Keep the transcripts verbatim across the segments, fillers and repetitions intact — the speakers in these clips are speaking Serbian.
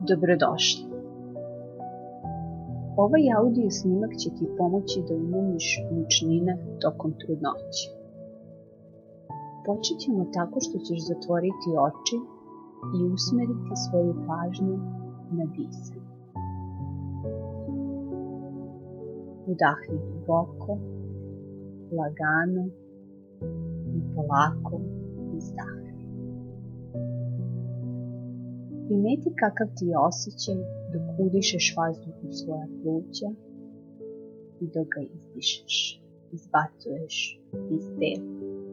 Dobrodošli. Ovaj audio snimak će ti pomoći da umanjiš mučnine tokom trudnoće. Počet ćemo tako što ćeš zatvoriti oči i usmeriti svoju pažnju na disanje. Udahni duboko, lagano i polako izdahni. Primeti kakav ti je osjećaj dok udišeš vazduh u svoja pluća i dok ga izdišeš, izbacuješ iz tela.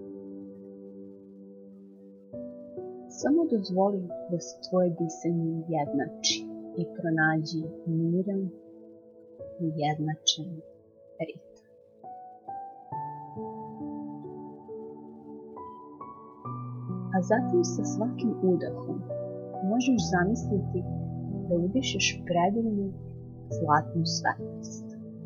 Samo dozvoli da se tvoje disanje ujednači i pronađi miran, ujednačen ritam. A zatim sa svakim udahom možeš zamisliti da udišeš predivnu zlatnu svetlost.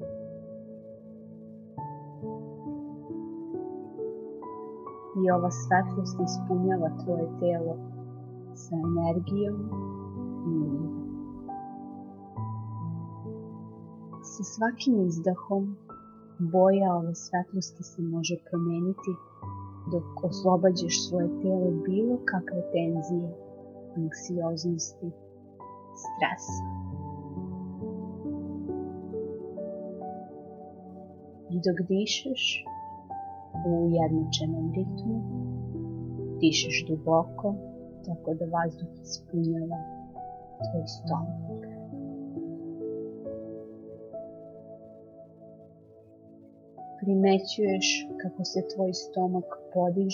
I ova svetlost ispunjava tvoje telo sa energijom i mirom. Sa svakim izdahom boja ove svetlosti se može promeniti dok oslobađaš svoje telo bilo kakve tenzije, anksioznosti, stresa. I dok dišeš u ujednačenom ritmu, dišeš duboko tako da vazduh ispunjava tvoj stomak. Primećuješ kako se tvoj stomak podiže